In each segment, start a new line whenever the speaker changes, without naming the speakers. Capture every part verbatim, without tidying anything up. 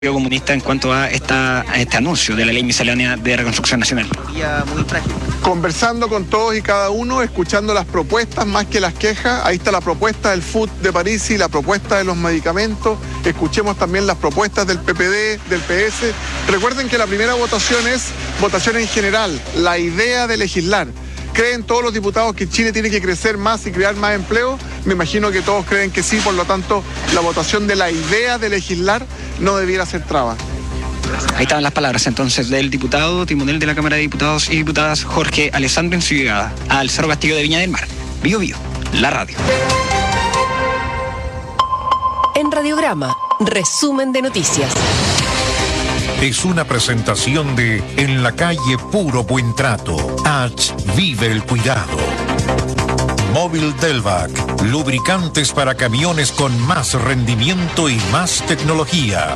Comunista en cuanto a, esta, a este anuncio de la Ley Miscelánea de Reconstrucción Nacional.
Muy frágil.
Conversando con todos y cada uno, escuchando las propuestas más que las quejas. Ahí está la propuesta del F U T de París y la propuesta de los medicamentos. Escuchemos también las propuestas del P P D, del P S. Recuerden que la primera votación es votación en general, la idea de legislar. ¿Creen todos los diputados que Chile tiene que crecer más y crear más empleo? Me imagino que todos creen que sí, por lo tanto, la votación de la idea de legislar no debiera ser traba.
Ahí estaban las palabras entonces del diputado timonel de la Cámara de Diputados y Diputadas Jorge Alessandro en su llegada al Cerro Castillo de Viña del Mar. Bio Bio, la radio.
En Radiograma, resumen de noticias.
Es una presentación de En la calle Puro Buen Trato. H. Vive el cuidado. Móvil Delvac. Lubricantes para camiones con más rendimiento y más tecnología.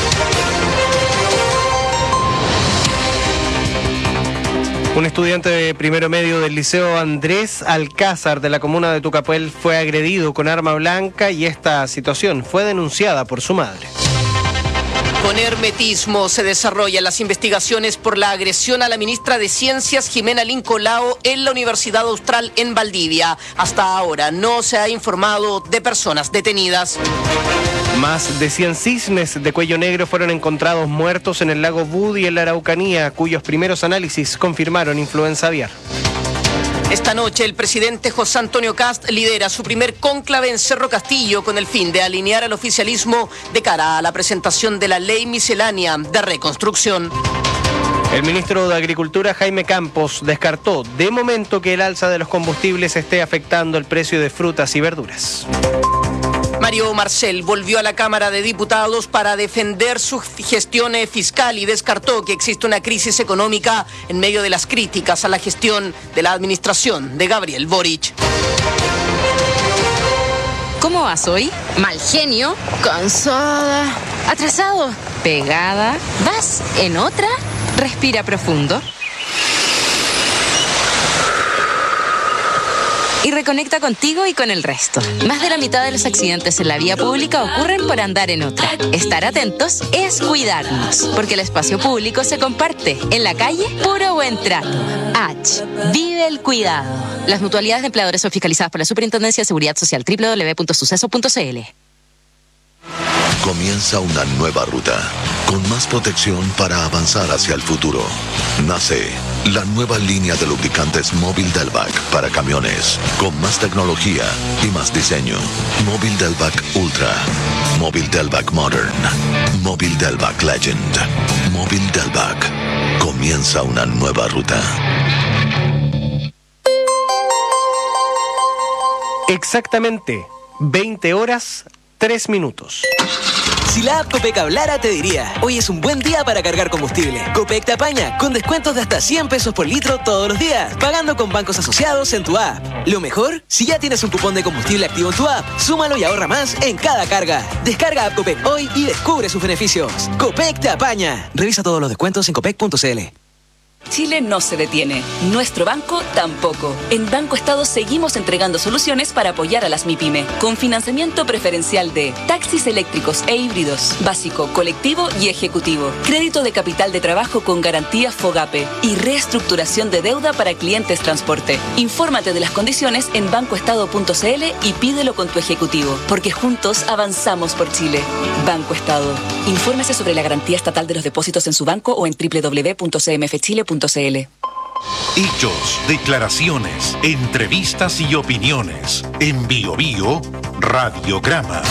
Un estudiante de primero medio del Liceo Andrés Alcázar de la comuna de Tucapuel fue agredido con arma blanca y esta situación fue denunciada por su madre.
Con hermetismo se desarrollan las investigaciones por la agresión a la ministra de Ciencias, Jimena Lincolao, en la Universidad Austral en Valdivia. Hasta ahora no se ha informado de personas detenidas.
Más de cien cisnes de cuello negro fueron encontrados muertos en el lago Budi en la Araucanía, cuyos primeros análisis confirmaron influenza aviar.
Esta noche el presidente José Antonio Kast lidera su primer cónclave en Cerro Castillo con el fin de alinear al oficialismo de cara a la presentación de la Ley Miscelánea de Reconstrucción.
El ministro de Agricultura, Jaime Campos, descartó de momento que el alza de los combustibles esté afectando el precio de frutas y verduras.
Mario Marcel volvió a la Cámara de Diputados para defender su gestión fiscal y descartó que existe una crisis económica en medio de las críticas a la gestión de la administración de Gabriel Boric.
¿Cómo vas hoy? Mal genio, cansada, atrasado, pegada. ¿Vas en otra? Respira profundo. Y reconecta contigo y con el resto. Más de la mitad de los accidentes en la vía pública ocurren por andar en otra. Estar atentos es cuidarnos, porque el espacio público se comparte. En la calle, puro buen trato. H. Vive el cuidado. Las mutualidades de empleadores son fiscalizadas por la Superintendencia de Seguridad Social. doble u doble u doble u punto suceso punto c l.
Comienza una nueva ruta, con más protección para avanzar hacia el futuro. Nace la nueva línea de lubricantes Móvil Delvac para camiones, con más tecnología y más diseño. Móvil Delvac Ultra, Móvil Delvac Modern, Móvil Delvac Legend, Móvil Delvac. Comienza una nueva ruta.
Exactamente veinte horas, tres minutos.
Si la app Copec hablara, te diría: hoy es un buen día para cargar combustible. Copec te apaña, con descuentos de hasta cien pesos por litro todos los días, pagando con bancos asociados en tu app. Lo mejor, si ya tienes un cupón de combustible activo en tu app, súmalo y ahorra más en cada carga. Descarga app Copec hoy y descubre sus beneficios. Copec te apaña. Revisa todos los descuentos en copec punto c l.
Chile no se detiene, nuestro banco tampoco. En Banco Estado seguimos entregando soluciones para apoyar a las MIPYME, con financiamiento preferencial de taxis eléctricos e híbridos, básico, colectivo y ejecutivo, crédito de capital de trabajo con garantía FOGAPE y reestructuración de deuda para clientes transporte. Infórmate de las condiciones en banco estado punto c l y pídelo con tu ejecutivo, porque juntos avanzamos por Chile. Banco Estado. Infórmese sobre la garantía estatal de los depósitos en su banco o en doble u doble u doble u punto c m f chile punto c l.
Hechos, declaraciones, entrevistas y opiniones. En Bio Bio, Radiograma.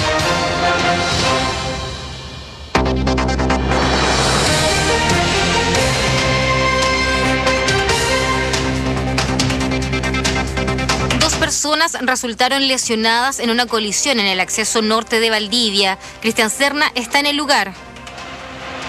Dos personas resultaron lesionadas en una colisión en el acceso norte de Valdivia. Cristian Serna está en el lugar.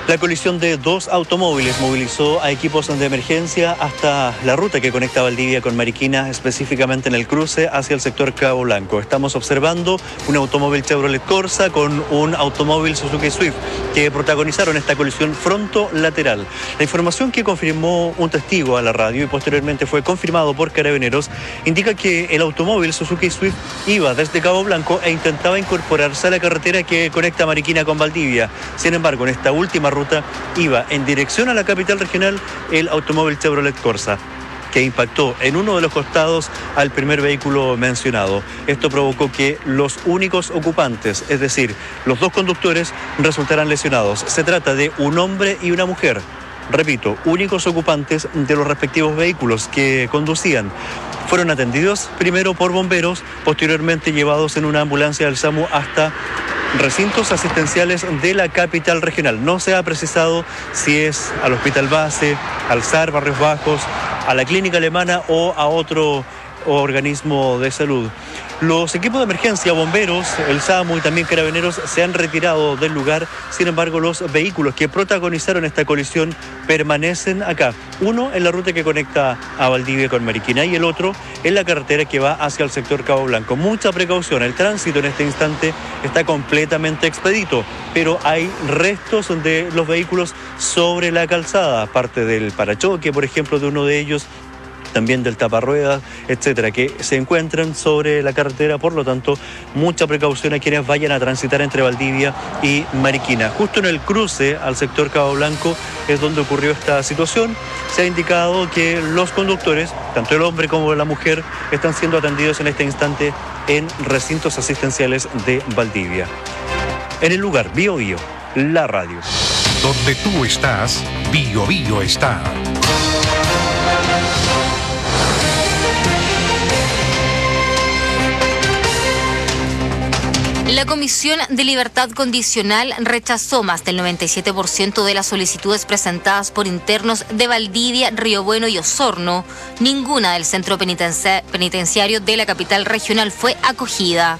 La colisión de dos automóviles movilizó a equipos de emergencia hasta la ruta que conecta Valdivia con Mariquina, específicamente en el cruce hacia el sector Cabo Blanco. Estamos observando un automóvil Chevrolet Corsa con un automóvil Suzuki Swift que protagonizaron esta colisión fronto-lateral. La información que confirmó un testigo a la radio y posteriormente fue confirmado por Carabineros indica que el automóvil Suzuki Swift iba desde Cabo Blanco e intentaba incorporarse a la carretera que conecta Mariquina con Valdivia. Sin embargo, en esta última ruta iba en dirección a la capital regional el automóvil Chevrolet Corsa, que impactó en uno de los costados al primer vehículo mencionado. Esto provocó que los únicos ocupantes, es decir, los dos conductores, resultaran lesionados. Se trata de un hombre y una mujer. Repito, únicos ocupantes de los respectivos vehículos que conducían. Fueron atendidos primero por bomberos, posteriormente llevados en una ambulancia del SAMU hasta recintos asistenciales de la capital regional. No se ha precisado si es al Hospital Base, al S A R Barrios Bajos, a la Clínica Alemana o a otro organismo de salud. Los equipos de emergencia, bomberos, el SAMU y también Carabineros se han retirado del lugar. Sin embargo, los vehículos que protagonizaron esta colisión permanecen acá. Uno en la ruta que conecta a Valdivia con Mariquina y el otro en la carretera que va hacia el sector Cabo Blanco. Mucha precaución, el tránsito en este instante está completamente expedito, pero hay restos de los vehículos sobre la calzada, parte del parachoque, por ejemplo, de uno de ellos, también del taparruedas, etcétera, que se encuentran sobre la carretera. Por lo tanto, mucha precaución a quienes vayan a transitar entre Valdivia y Mariquina. Justo en el cruce al sector Cabo Blanco es donde ocurrió esta situación. Se ha indicado que los conductores, tanto el hombre como la mujer, están siendo atendidos en este instante en recintos asistenciales de Valdivia. En el lugar, Bio Bio, la radio.
Donde tú estás, Bio Bio está.
La Comisión de Libertad Condicional rechazó más del noventa y siete por ciento de las solicitudes presentadas por internos de Valdivia, Río Bueno y Osorno. Ninguna del centro penitenciario de la capital regional fue acogida.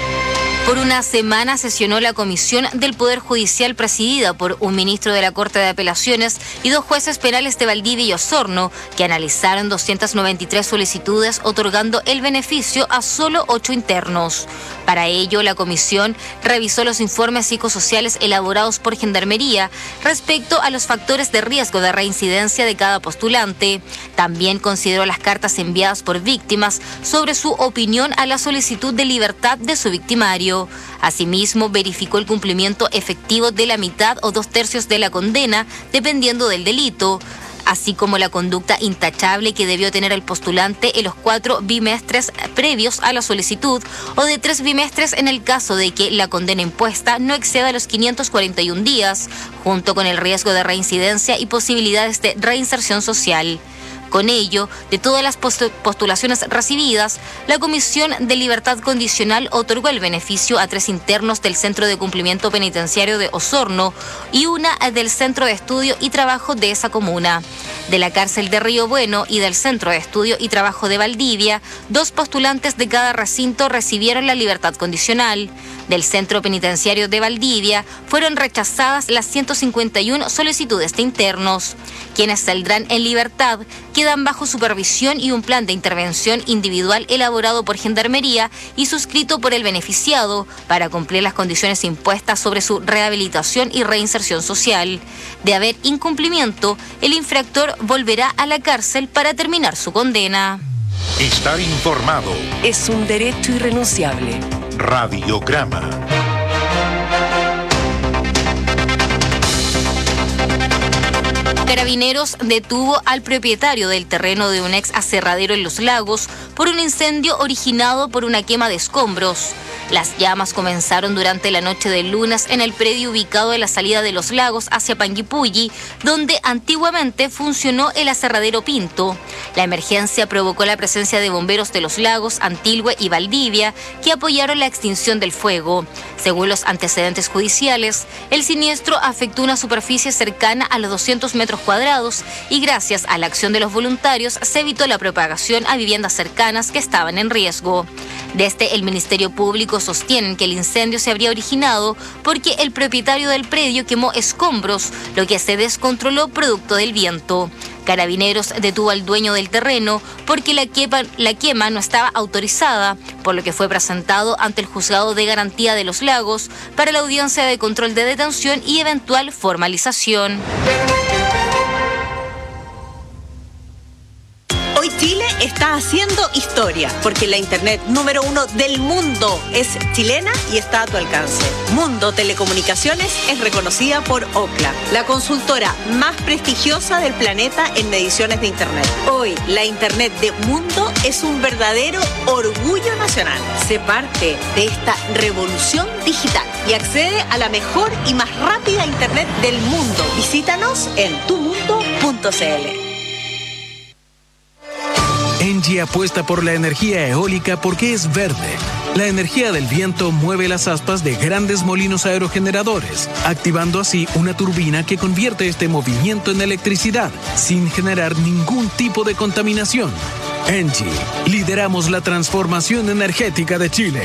Por una semana sesionó la Comisión del Poder Judicial presidida por un ministro de la Corte de Apelaciones y dos jueces penales de Valdivia y Osorno, que analizaron doscientas noventa y tres solicitudes, otorgando el beneficio a solo ocho internos. Para ello, la comisión revisó los informes psicosociales elaborados por Gendarmería respecto a los factores de riesgo de reincidencia de cada postulante. También consideró las cartas enviadas por víctimas sobre su opinión a la solicitud de libertad de su victimario. Asimismo, verificó el cumplimiento efectivo de la mitad o dos tercios de la condena, dependiendo del delito, así como la conducta intachable que debió tener el postulante en los cuatro bimestres previos a la solicitud o de tres bimestres en el caso de que la condena impuesta no exceda los quinientos cuarenta y un días, junto con el riesgo de reincidencia y posibilidades de reinserción social. Con ello, de todas las postulaciones recibidas, la Comisión de Libertad Condicional otorgó el beneficio a tres internos del Centro de Cumplimiento Penitenciario de Osorno y una del Centro de Estudio y Trabajo de esa comuna. De la cárcel de Río Bueno y del Centro de Estudio y Trabajo de Valdivia, dos postulantes de cada recinto recibieron la libertad condicional. Del Centro Penitenciario de Valdivia fueron rechazadas las ciento cincuenta y una solicitudes de internos. Quienes saldrán en libertad quedan bajo supervisión y un plan de intervención individual elaborado por Gendarmería y suscrito por el beneficiado para cumplir las condiciones impuestas sobre su rehabilitación y reinserción social. De haber incumplimiento, el infractor volverá a la cárcel para terminar su condena.
Estar informado
es un derecho irrenunciable.
Radiograma.
Carabineros detuvo al propietario del terreno de un ex aserradero en Los Lagos por un incendio originado por una quema de escombros. Las llamas comenzaron durante la noche del lunes en el predio ubicado en la salida de Los Lagos hacia Panguipulli, donde antiguamente funcionó el aserradero Pinto. La emergencia provocó la presencia de bomberos de Los Lagos, Antilhue y Valdivia, que apoyaron la extinción del fuego. Según los antecedentes judiciales, el siniestro afectó una superficie cercana a los doscientos metros cuadrados y gracias a la acción de los voluntarios se evitó la propagación a viviendas cercanas que estaban en riesgo. Desde el Ministerio Público sostienen que el incendio se habría originado porque el propietario del predio quemó escombros, lo que se descontroló producto del viento. Carabineros detuvo al dueño del terreno porque la quema, la quema no estaba autorizada, por lo que fue presentado ante el Juzgado de Garantía de los Lagos para la audiencia de control de detención y eventual formalización.
Hoy Chile está haciendo historia, porque la internet número uno del mundo es chilena y está a tu alcance. Mundo Telecomunicaciones es reconocida por Ookla, la consultora más prestigiosa del planeta en mediciones de internet. Hoy, la internet de Mundo es un verdadero orgullo nacional. Sé parte de esta revolución digital y accede a la mejor y más rápida internet del mundo. Visítanos en tu mundo punto c l.
Engie apuesta por la energía eólica porque es verde. La energía del viento mueve las aspas de grandes molinos aerogeneradores, activando así una turbina que convierte este movimiento en electricidad, sin generar ningún tipo de contaminación. Engie, lideramos la transformación energética de Chile.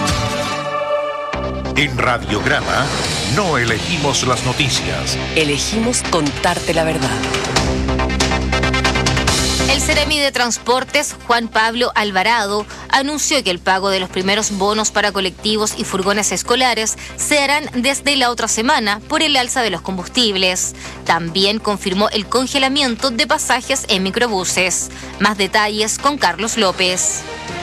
En Radiograma, no elegimos las noticias.
Elegimos contarte la verdad.
El Ceremi de Transportes, Juan Pablo Alvarado, anunció que el pago de los primeros bonos para colectivos y furgones escolares se harán desde la otra semana por el alza de los combustibles. También confirmó el congelamiento de pasajes en microbuses. Más detalles con Carlos López.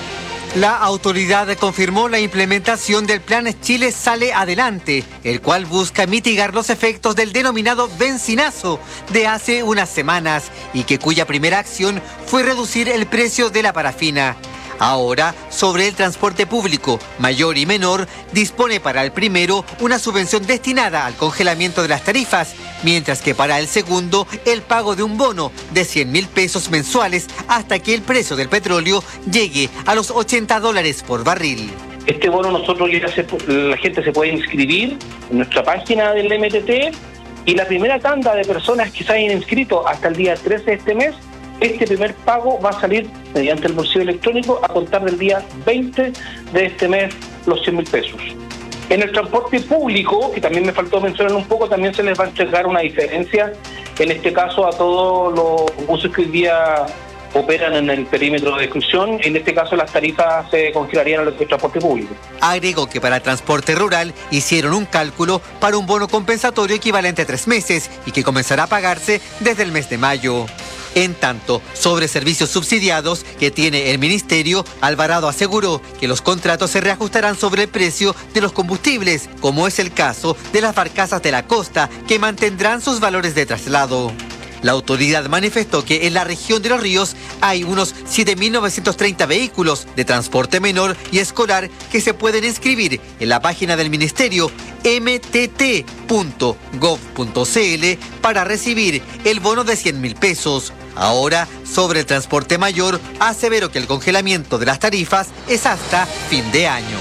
La autoridad confirmó la implementación del Plan Chile Sale Adelante, el cual busca mitigar los efectos del denominado bencinazo de hace unas semanas y que cuya primera acción fue reducir el precio de la parafina. Ahora, sobre el transporte público, mayor y menor, dispone para el primero una subvención destinada al congelamiento de las tarifas, mientras que para el segundo, el pago de un bono de cien mil pesos mensuales hasta que el precio del petróleo llegue a los ochenta dólares por barril.
Este bono nosotros ya se, la gente se puede inscribir en nuestra página del M T T y la primera tanda de personas que se hayan inscrito hasta el día trece de este mes, este primer pago va a salir mediante el bolsillo electrónico a contar del día veinte de este mes los cien mil pesos. En el transporte público, que también me faltó mencionar un poco, también se les va a entregar una diferencia, en este caso a todos los buses que hoy día operan en el perímetro de exclusión. En este caso las tarifas se congelarían a los del transporte público.
Agregó que para el transporte rural hicieron un cálculo para un bono compensatorio equivalente a tres meses y que comenzará a pagarse desde el mes de mayo. En tanto, sobre servicios subsidiados que tiene el Ministerio, Alvarado aseguró que los contratos se reajustarán sobre el precio de los combustibles, como es el caso de las barcazas de la costa, que mantendrán sus valores de traslado. La autoridad manifestó que en la región de Los Ríos hay unos siete mil novecientos treinta vehículos de transporte menor y escolar que se pueden inscribir en la página del Ministerio m t t punto gov punto c l para recibir el bono de cien mil pesos. Ahora, sobre el transporte mayor, aseveró que el congelamiento de las tarifas es hasta fin de año.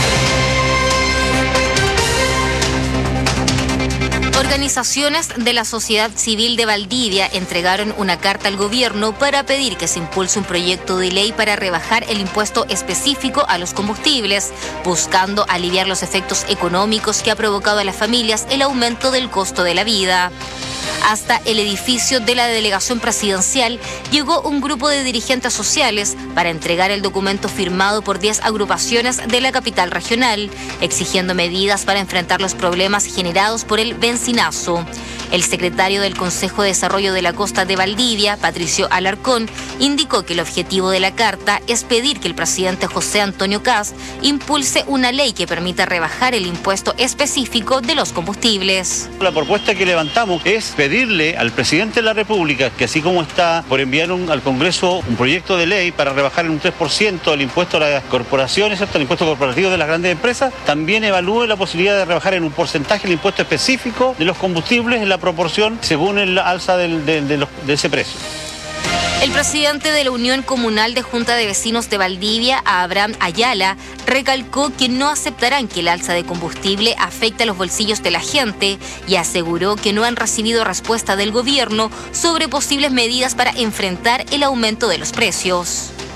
Organizaciones de la sociedad civil de Valdivia entregaron una carta al gobierno para pedir que se impulse un proyecto de ley para rebajar el impuesto específico a los combustibles, buscando aliviar los efectos económicos que ha provocado a las familias el aumento del costo de la vida. Hasta el edificio de la delegación presidencial llegó un grupo de dirigentes sociales para entregar el documento firmado por diez agrupaciones de la capital regional, exigiendo medidas para enfrentar los problemas generados por el bencinazo. El secretario del Consejo de Desarrollo de la Costa de Valdivia, Patricio Alarcón, indicó que el objetivo de la carta es pedir que el presidente José Antonio Kast impulse una ley que permita rebajar el impuesto específico de los combustibles.
La propuesta que levantamos es pedirle al presidente de la República que, así como está por enviar un, al Congreso un proyecto de ley para rebajar en un tres por ciento el impuesto a las corporaciones, ¿cierto?, el impuesto corporativo de las grandes empresas, también evalúe la posibilidad de rebajar en un porcentaje el impuesto específico de los combustibles en la proporción según el alza del, de, de, los, de ese precio.
El presidente de la Unión Comunal de Junta de Vecinos de Valdivia, Abraham Ayala, recalcó que no aceptarán que el alza de combustible afecte a los bolsillos de la gente y aseguró que no han recibido respuesta del gobierno sobre posibles medidas para enfrentar el aumento de los precios.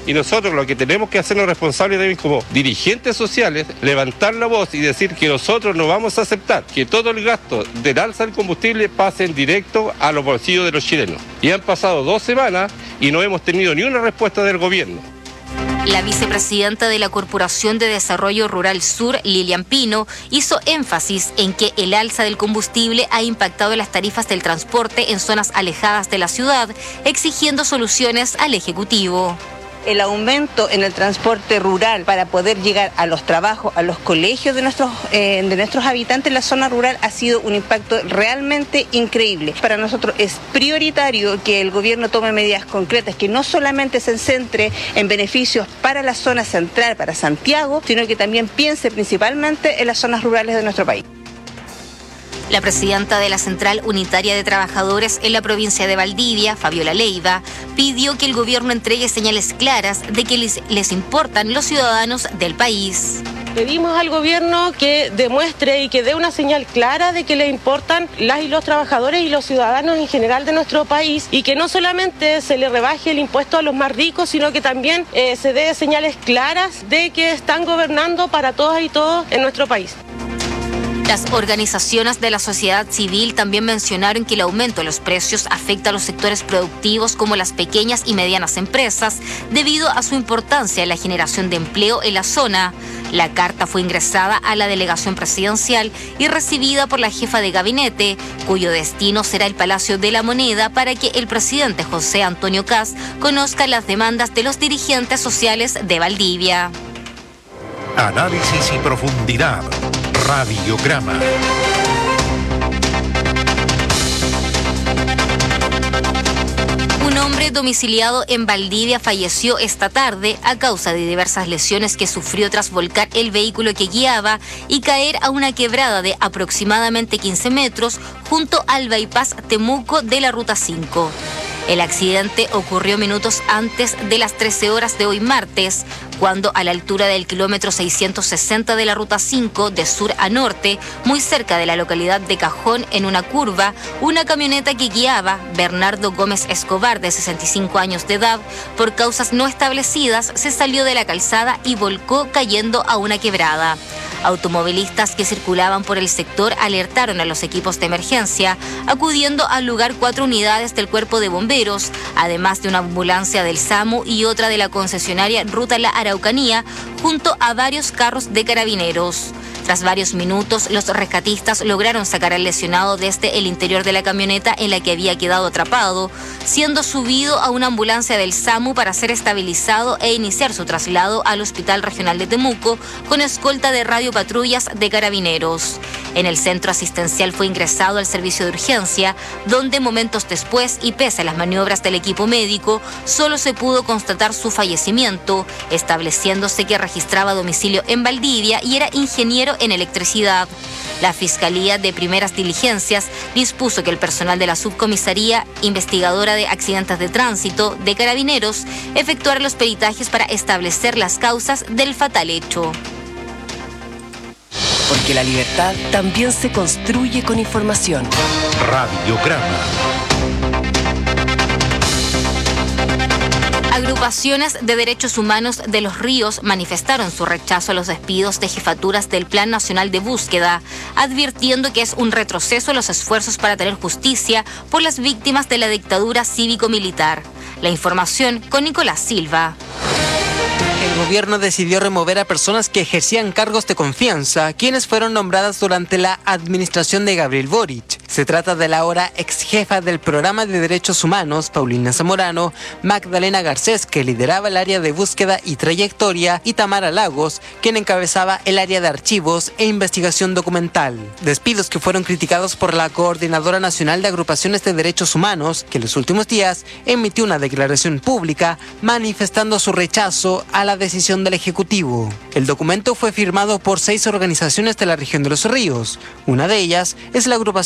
y nosotros lo que tenemos que hacernos responsables de como dirigentes sociales, levantar la voz y decir que nosotros no vamos a aceptar que todo el gasto del alza del combustible pase en directo a los bolsillos de los chilenos. Y han pasado dos semanas y no hemos tenido ni una respuesta del gobierno.
La vicepresidenta de la Corporación de Desarrollo Rural Sur, Lilian Pino, hizo énfasis en que el alza del combustible ha impactado las tarifas del transporte en zonas alejadas de la ciudad, exigiendo soluciones al Ejecutivo.
El aumento en el transporte rural para poder llegar a los trabajos, a los colegios de nuestros, eh, de nuestros habitantes en la zona rural ha sido un impacto realmente increíble. Para nosotros es prioritario que el gobierno tome medidas concretas, que no solamente se centre en beneficios para la zona central, para Santiago, sino que también piense principalmente en las zonas rurales de nuestro país.
La presidenta de la Central Unitaria de Trabajadores en la provincia de Valdivia, Fabiola Leiva, pidió que el gobierno entregue señales claras de que les, les importan los ciudadanos del país.
Pedimos al gobierno que demuestre y que dé una señal clara de que le importan las y los trabajadores y los ciudadanos en general de nuestro país, y que no solamente se le rebaje el impuesto a los más ricos, sino que también eh, se dé señales claras de que están gobernando para todas y todos en nuestro país.
Las organizaciones de la sociedad civil también mencionaron que el aumento de los precios afecta a los sectores productivos como las pequeñas y medianas empresas debido a su importancia en la generación de empleo en la zona. La carta fue ingresada a la delegación presidencial y recibida por la jefa de gabinete, cuyo destino será el Palacio de la Moneda para que el presidente José Antonio Kast conozca las demandas de los dirigentes sociales de Valdivia.
Análisis y profundidad. Radiograma.
Un hombre domiciliado en Valdivia falleció esta tarde a causa de diversas lesiones que sufrió tras volcar el vehículo que guiaba y caer a una quebrada de aproximadamente quince metros junto al bypass Temuco de la Ruta cinco. El accidente ocurrió minutos antes de las trece horas de hoy martes, cuando a la altura del kilómetro seiscientos sesenta de la Ruta cinco de sur a norte, muy cerca de la localidad de Cajón, en una curva, una camioneta que guiaba Bernardo Gómez Escobar, de sesenta y cinco años de edad, por causas no establecidas, se salió de la calzada y volcó cayendo a una quebrada. Automovilistas que circulaban por el sector alertaron a los equipos de emergencia, acudiendo al lugar cuatro unidades del Cuerpo de Bomberos, además de una ambulancia del SAMU y otra de la concesionaria Ruta La Araucanía, junto a varios carros de carabineros. Tras varios minutos, los rescatistas lograron sacar al lesionado desde el interior de la camioneta en la que había quedado atrapado, siendo subido a una ambulancia del SAMU para ser estabilizado e iniciar su traslado al Hospital Regional de Temuco con escolta de radiopatrullas de carabineros. En el centro asistencial fue ingresado al servicio de urgencia, donde momentos después y pese a las maniobras del equipo médico, solo se pudo constatar su fallecimiento, estableciéndose que registraba domicilio en Valdivia y era ingeniero en electricidad. La Fiscalía de Primeras Diligencias dispuso que el personal de la Subcomisaría Investigadora de Accidentes de Tránsito de Carabineros efectuara los peritajes para establecer las causas del fatal hecho.
Porque la libertad también se construye con información.
Radiograma.
Agrupaciones de derechos humanos de Los Ríos manifestaron su rechazo a los despidos de jefaturas del Plan Nacional de Búsqueda, advirtiendo que es un retroceso en los esfuerzos para tener justicia por las víctimas de la dictadura cívico-militar. La información con Nicolás Silva.
El gobierno decidió remover a personas que ejercían cargos de confianza, quienes fueron nombradas durante la administración de Gabriel Boric. Se trata de la ahora ex jefa del Programa de Derechos Humanos, Paulina Zamorano, Magdalena Garcés, que lideraba el área de búsqueda y trayectoria, y Tamara Lagos, quien encabezaba el área de archivos e investigación documental. Despidos que fueron criticados por la Coordinadora Nacional de Agrupaciones de Derechos Humanos, que en los últimos días emitió una declaración pública manifestando su rechazo a la decisión del Ejecutivo. El documento fue firmado por seis organizaciones de la región de Los Ríos. Una de ellas es la Agrupación por la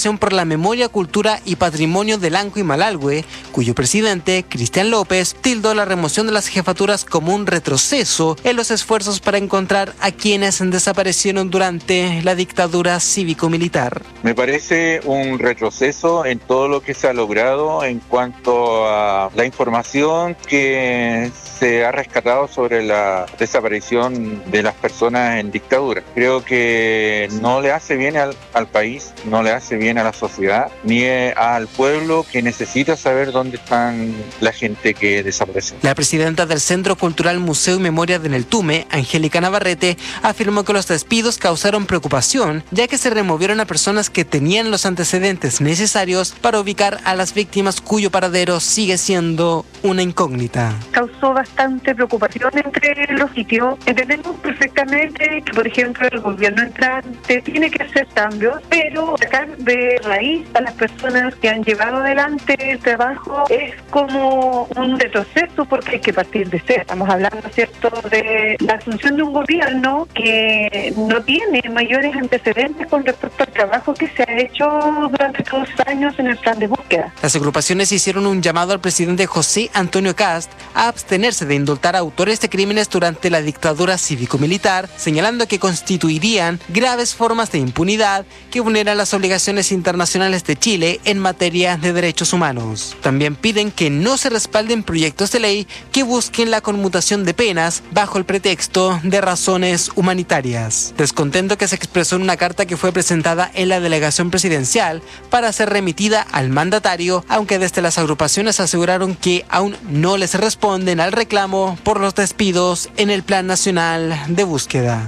la Memoria, Cultura y Patrimonio de Lanco y Malalhue, cuyo presidente, Cristian López, tildó la remoción de las jefaturas como un retroceso en los esfuerzos para encontrar a quienes desaparecieron durante la dictadura cívico-militar.
Me parece un retroceso en todo lo que se ha logrado en cuanto a la información que se ha rescatado sobre la desaparición de las personas en dictadura. Creo que no le hace bien al, al país, no le hace bien a la sociedad, ni al pueblo que necesita saber dónde están la gente que desapareció.
La presidenta del Centro Cultural Museo y Memoria de Neltume, Angélica Navarrete, afirmó que los despidos causaron preocupación, ya que se removieron a personas que tenían los antecedentes necesarios para ubicar a las víctimas cuyo paradero sigue siendo una incógnita.
Causó bastante preocupación entre los sitios. Entendemos perfectamente que, por ejemplo, el gobierno entrante tiene que hacer cambios, pero sacar de raíz a las personas que han llevado adelante el trabajo es como un retroceso, porque hay que partir de cero. Estamos hablando, ¿cierto?, de la asunción de un gobierno que no tiene mayores antecedentes con respecto al trabajo que se ha hecho durante estos años en el plan de búsqueda.
Las agrupaciones hicieron un llamado al presidente José Antonio Kast a abstenerse de indultar a autores de crímenes durante la dictadura cívico-militar, señalando que constituirían graves formas de impunidad que vulneran las obligaciones internacionales de Chile en materia de derechos humanos. También piden que no se respalden proyectos de ley que busquen la conmutación de penas bajo el pretexto de razones humanitarias. Descontento que se expresó en una carta que fue presentada en la delegación presidencial para ser remitida al mandatario, aunque desde las agrupaciones aseguraron que aún no les responden al reclamo por los despidos en el Plan Nacional de Búsqueda.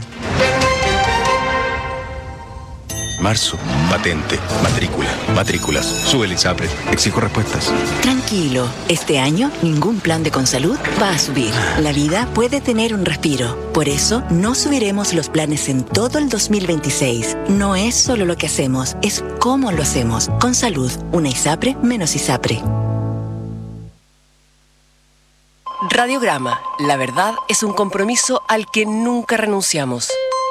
Marzo, patente, matrícula, matrículas, sube el ISAPRE, exijo respuestas.
Tranquilo, este año ningún plan de Consalud va a subir. La vida puede tener un respiro. Por eso no subiremos los planes en todo el dos mil veintiséis. No es solo lo que hacemos, es cómo lo hacemos. Consalud, una ISAPRE menos ISAPRE.
Radiograma, la verdad es un compromiso al que nunca renunciamos.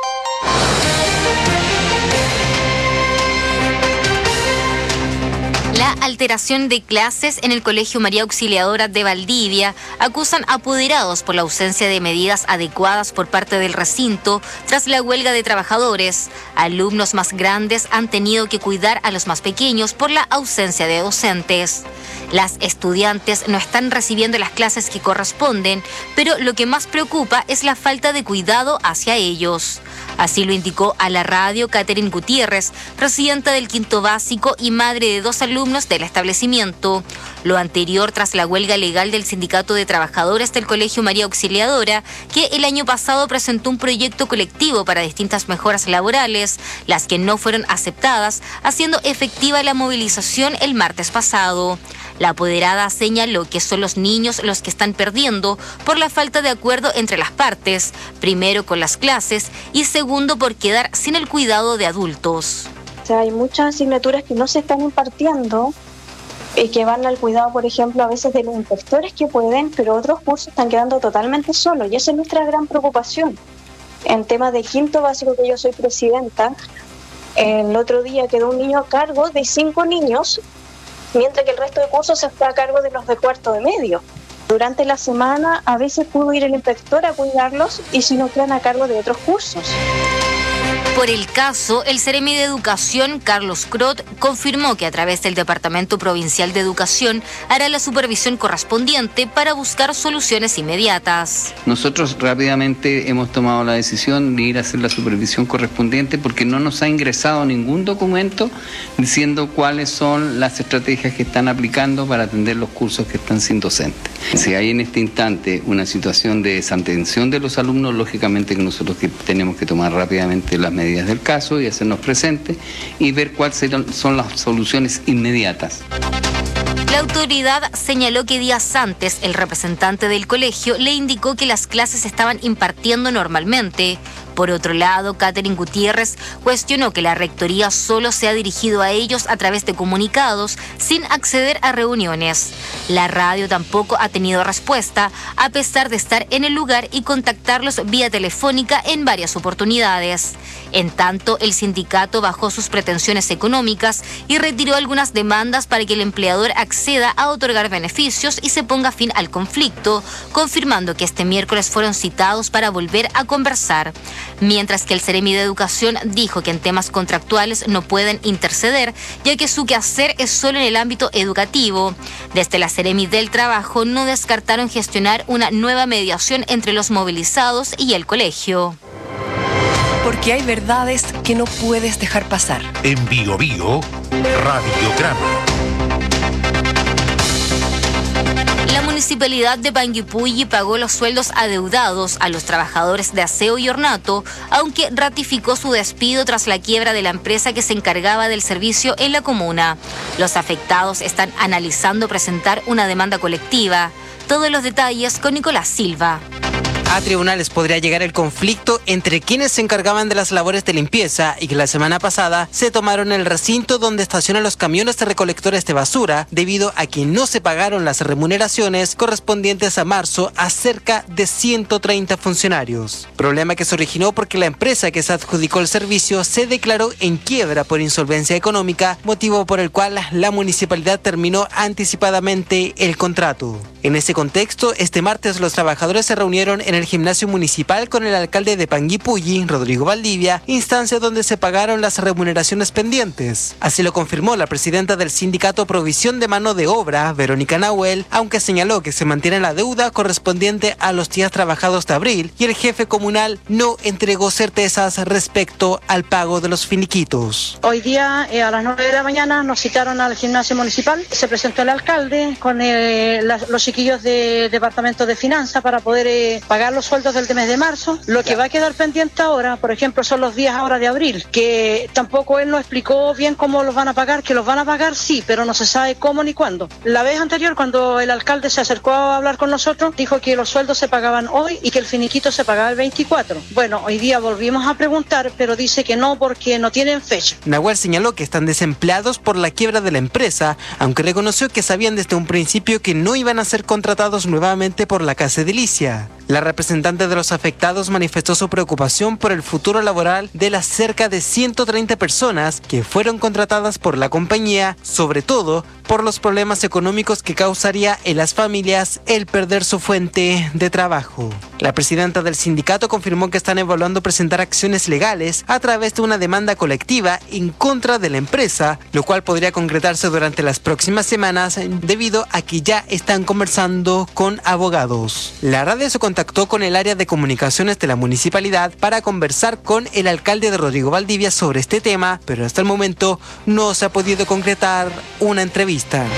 La alteración de clases en el Colegio María Auxiliadora de Valdivia acusan apoderados por la ausencia de medidas adecuadas por parte del recinto tras la huelga de trabajadores. Alumnos más grandes han tenido que cuidar a los más pequeños por la ausencia de docentes. Las estudiantes no están recibiendo las clases que corresponden, pero lo que más preocupa es la falta de cuidado hacia ellos. Así lo indicó a la radio Catherine Gutiérrez, presidenta del quinto básico y madre de dos alumnos del establecimiento. Lo anterior tras la huelga legal del Sindicato de Trabajadores del Colegio María Auxiliadora, que el año pasado presentó un proyecto colectivo para distintas mejoras laborales, las que no fueron aceptadas, haciendo efectiva la movilización el martes pasado. La apoderada señaló que son los niños los que están perdiendo por la falta de acuerdo entre las partes, primero con las clases y segundo por quedar sin el cuidado de adultos.
O sea, hay muchas asignaturas que no se están impartiendo y que van al cuidado, por ejemplo, a veces de los inspectores que pueden, pero otros cursos están quedando totalmente solos y esa es nuestra gran preocupación. En temas de quinto básico, que yo soy presidenta, el otro día quedó un niño a cargo de cinco niños, mientras que el resto de cursos se está a cargo de los de cuarto de medio. Durante la semana a veces pudo ir el inspector a cuidarlos y si no quedan a cargo de otros cursos.
Por el caso, el Seremi de Educación, Carlos Crot, confirmó que a través del Departamento Provincial de Educación hará la supervisión correspondiente para buscar soluciones inmediatas.
Nosotros rápidamente hemos tomado la decisión de ir a hacer la supervisión correspondiente porque no nos ha ingresado ningún documento diciendo cuáles son las estrategias que están aplicando para atender los cursos que están sin docentes. Si hay en este instante una situación de desatención de los alumnos, lógicamente que nosotros que tenemos que tomar rápidamente las medidas medidas del caso y hacernos presentes y ver cuáles son las soluciones inmediatas.
La autoridad señaló que días antes el representante del colegio le indicó que las clases estaban impartiendo normalmente. Por otro lado, Catherine Gutiérrez cuestionó que la rectoría solo se ha dirigido a ellos a través de comunicados sin acceder a reuniones. La radio tampoco ha tenido respuesta, a pesar de estar en el lugar y contactarlos vía telefónica en varias oportunidades. En tanto, el sindicato bajó sus pretensiones económicas y retiró algunas demandas para que el empleador acceda a otorgar beneficios y se ponga fin al conflicto, confirmando que este miércoles fueron citados para volver a conversar. Mientras que el Seremi de Educación dijo que en temas contractuales no pueden interceder, ya que su quehacer es solo en el ámbito educativo. Desde la Seremi del Trabajo no descartaron gestionar una nueva mediación entre los movilizados y el colegio.
Porque hay verdades que no puedes dejar pasar.
En Bio Bio, Radiograma.
La Municipalidad de Panguipulli pagó los sueldos adeudados a los trabajadores de aseo y ornato, aunque ratificó su despido tras la quiebra de la empresa que se encargaba del servicio en la comuna. Los afectados están analizando presentar una demanda colectiva. Todos los detalles con Nicolás Silva.
A tribunales podría llegar el conflicto entre quienes se encargaban de las labores de limpieza y que la semana pasada se tomaron el recinto donde estacionan los camiones de recolectores de basura debido a que no se pagaron las remuneraciones correspondientes a marzo a cerca de ciento treinta funcionarios. Problema que se originó porque la empresa que se adjudicó el servicio se declaró en quiebra por insolvencia económica, motivo por el cual la municipalidad terminó anticipadamente el contrato. En ese contexto, este martes los trabajadores se reunieron en el gimnasio municipal con el alcalde de Panguipulli, Rodrigo Valdivia, instancia donde se pagaron las remuneraciones pendientes. Así lo confirmó la presidenta del sindicato Provisión de Mano de Obra, Verónica Nahuel, aunque señaló que se mantiene la deuda correspondiente a los días trabajados de abril y el jefe comunal no entregó certezas respecto al pago de los finiquitos.
Hoy día eh, a las nueve de la mañana nos citaron al gimnasio municipal, se presentó el alcalde con eh, la, los chiquillos del departamento de finanzas para poder eh, pagar los sueldos del mes de marzo. Lo que va a quedar pendiente ahora, por ejemplo, son los días ahora de abril, que tampoco él nos explicó bien cómo los van a pagar, que los van a pagar sí, pero no se sabe cómo ni cuándo. La vez anterior, cuando el alcalde se acercó a hablar con nosotros, dijo que los sueldos se pagaban hoy y que el finiquito se pagaba el veinticuatro. Bueno, hoy día volvimos a preguntar, pero dice que no porque no tienen fecha.
Nahuel señaló que están desempleados por la quiebra de la empresa, aunque reconoció que sabían desde un principio que no iban a ser contratados nuevamente por la Casa Edilicia. La representante de los afectados manifestó su preocupación por el futuro laboral de las cerca de ciento treinta personas que fueron contratadas por la compañía, sobre todo por los problemas económicos que causaría en las familias el perder su fuente de trabajo. La presidenta del sindicato confirmó que están evaluando presentar acciones legales a través de una demanda colectiva en contra de la empresa, lo cual podría concretarse durante las próximas semanas debido a que ya están conversando con abogados. La radio se contactó con el área de comunicaciones de la municipalidad para conversar con el alcalde de Rodrigo Valdivia sobre este tema, pero hasta el momento no se ha podido concretar una entrevista.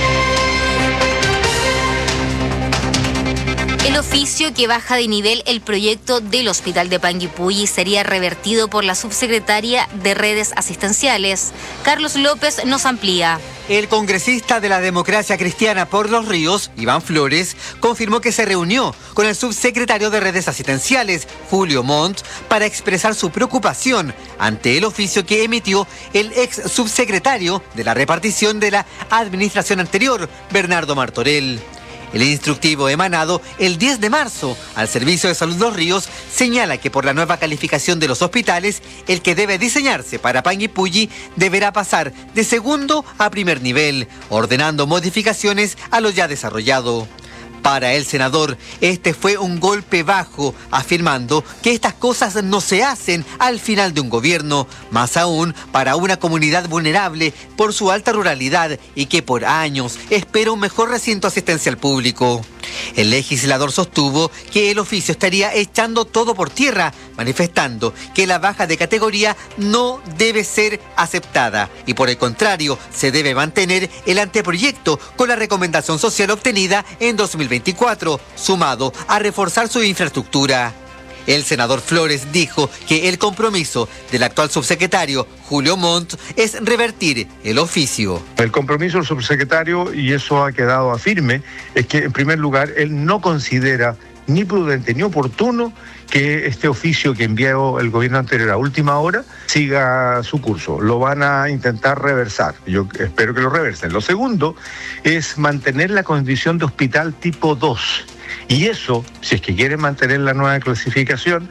El oficio que baja de nivel el proyecto del Hospital de Panguipulli sería revertido por la subsecretaria de Redes Asistenciales. Carlos López nos amplía.
El congresista de la Democracia Cristiana por Los Ríos, Iván Flores, confirmó que se reunió con el subsecretario de Redes Asistenciales, Julio Montt, para expresar su preocupación ante el oficio que emitió el ex subsecretario de la repartición de la administración anterior, Bernardo Martorell. El instructivo emanado el diez de marzo al Servicio de Salud Los Ríos señala que por la nueva calificación de los hospitales, el que debe diseñarse para Panguipulli deberá pasar de segundo a primer nivel, ordenando modificaciones a lo ya desarrollado. Para el senador, este fue un golpe bajo, afirmando que estas cosas no se hacen al final de un gobierno, más aún para una comunidad vulnerable por su alta ruralidad y que por años espera un mejor recinto asistencial público. El legislador sostuvo que el oficio estaría echando todo por tierra, manifestando que la baja de categoría no debe ser aceptada y por el contrario se debe mantener el anteproyecto con la recomendación social obtenida en dos mil veinticuatro, sumado a reforzar su infraestructura. El senador Flores dijo que el compromiso del actual subsecretario Julio Montt es revertir el oficio.
El compromiso del subsecretario, y eso ha quedado firme, es que en primer lugar él no considera ni prudente ni oportuno que este oficio que envió el gobierno anterior a última hora siga su curso. Lo van a intentar reversar. Yo espero que lo reversen. Lo segundo es mantener la condición de hospital tipo dos. Y eso, si es que quieren mantener la nueva clasificación,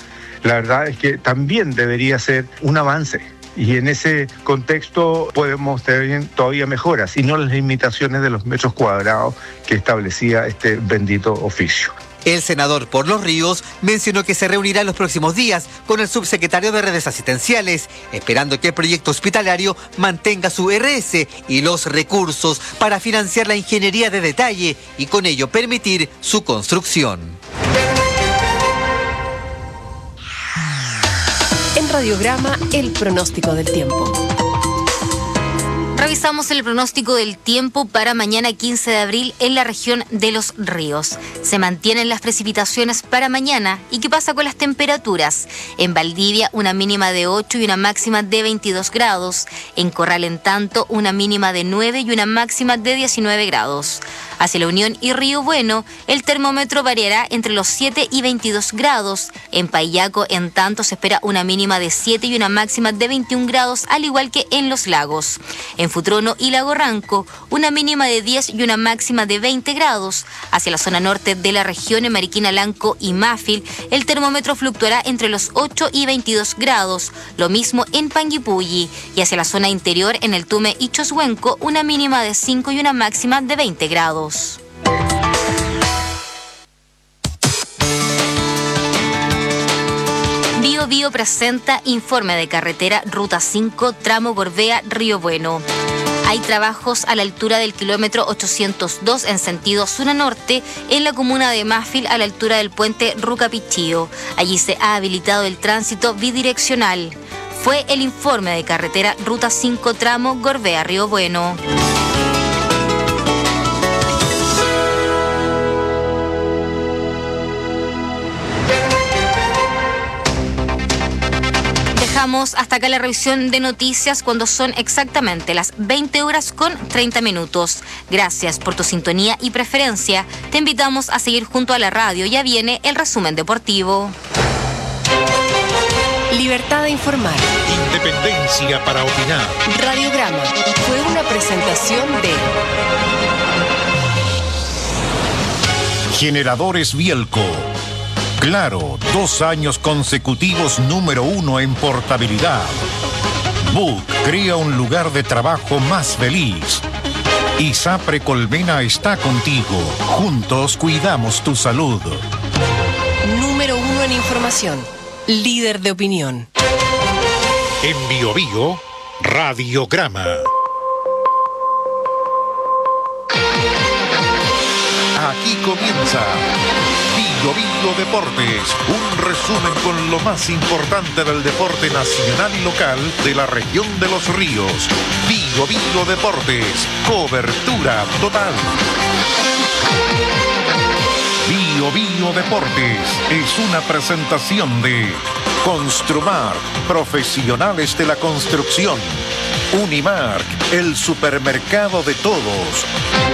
la verdad es que también debería ser un avance. Y en ese contexto podemos tener todavía mejoras y no las limitaciones de los metros cuadrados que establecía este bendito oficio.
El senador por Los Ríos mencionó que se reunirá en los próximos días con el subsecretario de Redes Asistenciales, esperando que el proyecto hospitalario mantenga su R S y los recursos para financiar la ingeniería de detalle y con ello permitir su construcción.
En Radiograma, el pronóstico del tiempo.
Revisamos el pronóstico del tiempo para mañana quince de abril en la región de Los Ríos. Se mantienen las precipitaciones para mañana. ¿Y qué pasa con las temperaturas? En Valdivia una mínima de ocho y una máxima de veintidós grados. En Corral, en tanto, una mínima de nueve y una máxima de diecinueve grados. Hacia La Unión y Río Bueno, el termómetro variará entre los siete y veintidós grados. En Payaco, en tanto, se espera una mínima de siete y una máxima de veintiún grados, al igual que en Los Lagos. En Futrono y Lago Ranco, una mínima de diez y una máxima de veinte grados. Hacia la zona norte de la región, en Mariquina, Lanco y Mafil, el termómetro fluctuará entre los ocho y veintidós grados. Lo mismo en Panguipulli. Y hacia la zona interior, en el Tume y Choshuenco, una mínima de cinco y una máxima de veinte grados. Bio Bio presenta informe de carretera Ruta cinco, tramo Gorbea-Río Bueno. Hay trabajos a la altura del kilómetro ochocientos dos en sentido zona norte en la comuna de Mafil a la altura del puente Rucapichío. Allí se ha habilitado el tránsito bidireccional. Fue el informe de carretera Ruta cinco, tramo Gorbea-Río Bueno. Dejamos hasta acá la revisión de noticias cuando son exactamente las veinte horas con treinta minutos. Gracias por tu sintonía y preferencia. Te invitamos a seguir junto a la radio. Ya viene el resumen deportivo.
Libertad de informar.
Independencia para opinar.
Radiograma fue una presentación de
Generadores Bielco. Claro, dos años consecutivos número uno en portabilidad. Book crea un lugar de trabajo más feliz. ISAPRE Colmena está contigo. Juntos cuidamos tu salud.
Número uno en información. Líder de opinión.
En Bio Bio, Radiograma. Aquí comienza Bio Bio Deportes, un resumen con lo más importante del deporte nacional y local de la región de Los Ríos. Bio Bio Deportes, cobertura total. Bio Bio Deportes es una presentación de Construmark, profesionales de la construcción. Unimark, el supermercado de todos.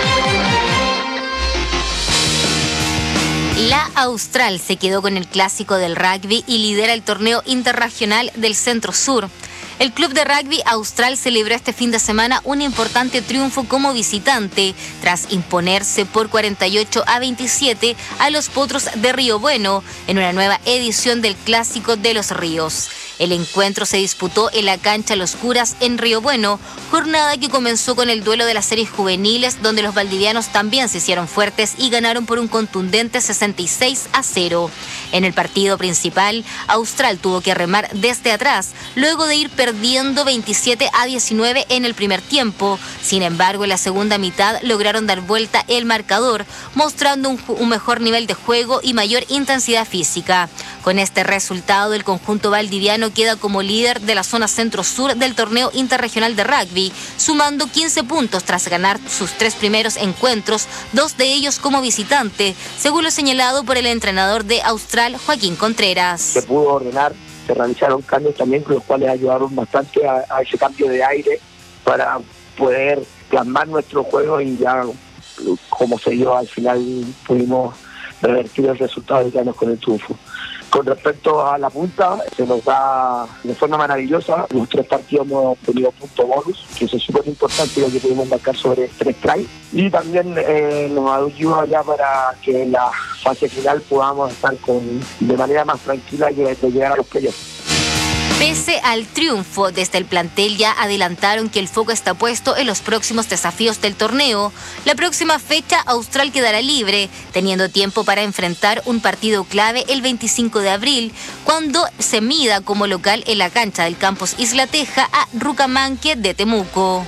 La Austral se quedó con el clásico del rugby y lidera el torneo interregional del Centro Sur. El club de rugby Austral celebró este fin de semana un importante triunfo como visitante, tras imponerse por cuarenta y ocho a veintisiete a los Potros de Río Bueno en una nueva edición del Clásico de los Ríos. El encuentro se disputó en la cancha Los Curas en Río Bueno, jornada que comenzó con el duelo de las series juveniles, donde los valdivianos también se hicieron fuertes y ganaron por un contundente sesenta y seis a cero. En el partido principal, Austral tuvo que remar desde atrás, luego de ir perdiendo veintisiete a diecinueve en el primer tiempo. Sin embargo, en la segunda mitad lograron dar vuelta el marcador, mostrando un, un mejor nivel de juego y mayor intensidad física. Con este resultado, el conjunto valdiviano queda como líder de la zona centro-sur del torneo interregional de rugby, sumando quince puntos tras ganar sus tres primeros encuentros, dos de ellos como visitante, según lo señalado por el entrenador de Austral, Joaquín Contreras.
Se pudo ordenar, se realizaron cambios también, con los cuales ayudaron bastante a, a ese cambio de aire para poder plasmar nuestro juego, y ya, como se dio al final, pudimos revertir el resultado y quedarnos con el triunfo. Con respecto a la punta, se nos da de forma maravillosa. Los tres partidos hemos tenido punto bonus, que eso es súper importante, lo que pudimos marcar sobre tres tries. Y también eh, nos ayuda ya para que en la fase final podamos estar con, de manera más tranquila y de llegar a los playoffs.
Pese al triunfo, desde el plantel ya adelantaron que el foco está puesto en los próximos desafíos del torneo. La próxima fecha, Austral quedará libre, teniendo tiempo para enfrentar un partido clave el veinticinco de abril, cuando se mida como local en la cancha del campus Isla Teja a Rucamanque de Temuco.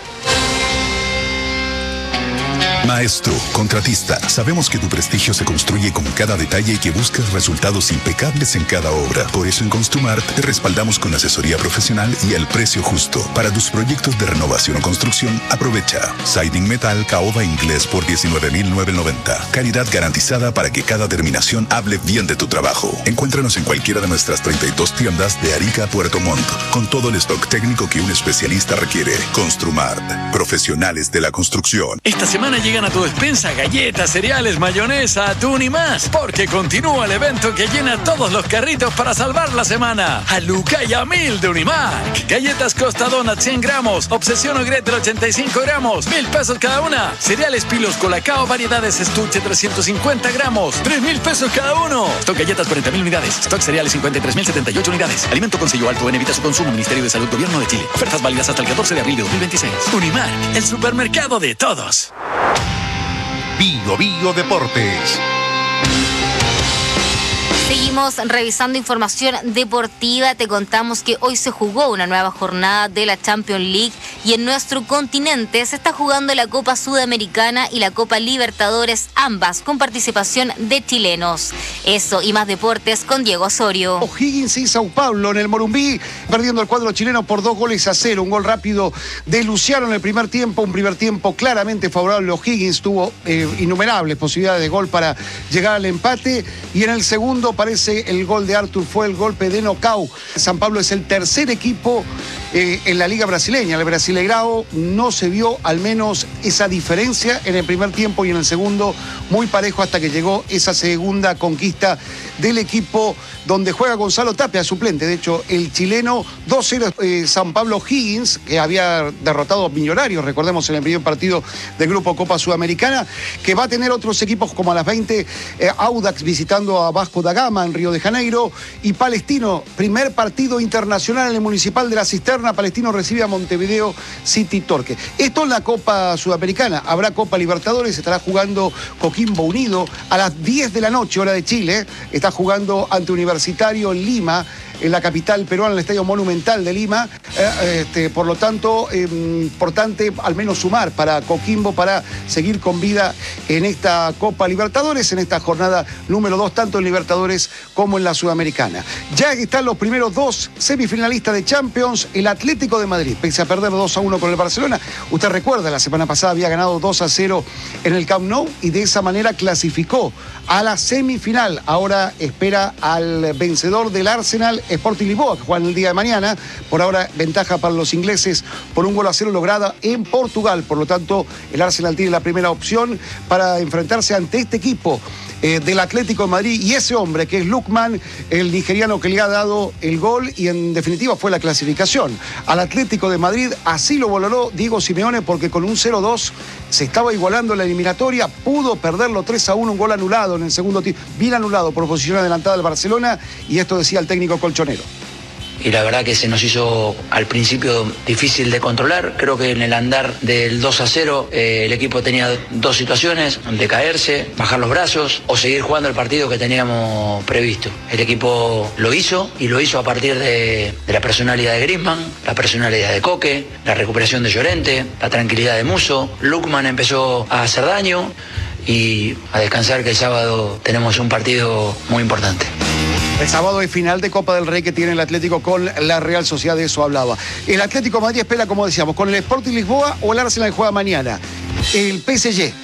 Maestro, contratista, sabemos que tu prestigio se construye con cada detalle y que buscas resultados impecables en cada obra. Por eso en Construmart te respaldamos con asesoría profesional y el precio justo. Para tus proyectos de renovación o construcción, aprovecha. Siding Metal Caoba Inglés por diecinueve mil novecientos noventa. Calidad garantizada para que cada terminación hable bien de tu trabajo. Encuéntranos en cualquiera de nuestras treinta y dos tiendas de Arica a Puerto Montt, con todo el stock técnico que un especialista requiere. Construmart, profesionales de la construcción.
Esta semana llegan a tu despensa galletas, cereales, mayonesa, atún y más, porque continúa el evento que llena todos los carritos para salvar la semana. A Luca y a Mil de Unimac. Galletas Costa Donut cien gramos, Obsesión o Gretel ochenta y cinco gramos, mil pesos cada una. Cereales Pilos Colacao, variedades estuche trescientos cincuenta gramos, tres mil pesos cada uno. Stock galletas cuarenta mil unidades, stock cereales cincuenta y tres mil setenta y ocho unidades. Alimento con sello alto en evita su consumo, Ministerio de Salud, Gobierno de Chile. Ofertas válidas hasta el catorce de abril de dos mil veintiséis. Unimac, el supermercado de todos.
Bio Bio Deportes.
Seguimos revisando información deportiva. Te contamos que hoy se jugó una nueva jornada de la Champions League y en nuestro continente se está jugando la Copa Sudamericana y la Copa Libertadores, ambas con participación de chilenos. Eso y más deportes con Diego Osorio.
O'Higgins y Sao Paulo en el Morumbí, perdiendo el cuadro chileno por dos goles a cero. Un gol rápido de Luciano en el primer tiempo, un primer tiempo claramente favorable a O'Higgins. Tuvo eh, innumerables posibilidades de gol para llegar al empate y en el segundo parece el gol de Arthur fue el golpe de nocaut. San Pablo es el tercer equipo eh, en la liga brasileña. El Brasileirao no se vio al menos esa diferencia en el primer tiempo y en el segundo muy parejo hasta que llegó esa segunda conquista del equipo donde juega Gonzalo Tapia, suplente. De hecho, el chileno dos cero eh, San Pablo O'Higgins, que había derrotado a Millonarios, recordemos, en el primer partido del Grupo Copa Sudamericana, que va a tener otros equipos como a las veinte, eh, Audax visitando a Vasco da Gama en Río de Janeiro y Palestino, primer partido internacional en el Municipal de la Cisterna. Palestino recibe a Montevideo City Torque. Esto en la Copa Sudamericana. Habrá Copa Libertadores, estará jugando Coquimbo Unido a las diez de la noche, hora de Chile. Está jugando ante Universitario en Lima, en la capital peruana, en el Estadio Monumental de Lima. Eh, este, por lo tanto, eh, importante al menos sumar para Coquimbo para seguir con vida en esta Copa Libertadores, en esta jornada número dos, tanto en Libertadores como en la Sudamericana. Ya están los primeros dos semifinalistas de Champions. El Atlético de Madrid, pese a perder dos a uno con el Barcelona, usted recuerda, la semana pasada había ganado dos a cero en el Camp Nou y de esa manera clasificó a la semifinal. Ahora espera al vencedor del Arsenal, Sporting Lisboa, que juega el día de mañana. Por ahora ventaja para los ingleses por un gol a cero lograda en Portugal. Por lo tanto, el Arsenal tiene la primera opción para enfrentarse ante este equipo eh, del Atlético de Madrid y ese hombre que es Lukman, el nigeriano que le ha dado el gol y en definitiva fue la clasificación al Atlético de Madrid. Así lo valoró Diego Simeone, porque con un cero dos se estaba igualando la eliminatoria, pudo perderlo tres a uno, un gol anulado en el segundo tiempo, bien anulado por posición adelantada del Barcelona, y esto decía el técnico colchonero.
Y la verdad que se nos hizo al principio difícil de controlar. Creo que en el andar del dos a cero eh, el equipo tenía dos situaciones: de caerse, bajar los brazos o seguir jugando el partido que teníamos previsto. El equipo lo hizo y lo hizo a partir de, de la personalidad de Griezmann, la personalidad de Coque, la recuperación de Llorente, la tranquilidad de Musso. Lukman empezó a hacer daño y a descansar, que el sábado tenemos un partido muy importante.
El sábado es final de Copa del Rey que tiene el Atlético con la Real Sociedad, de eso hablaba. El Atlético de Madrid espera, como decíamos, con el Sporting Lisboa o el Arsenal juega mañana. El P S G,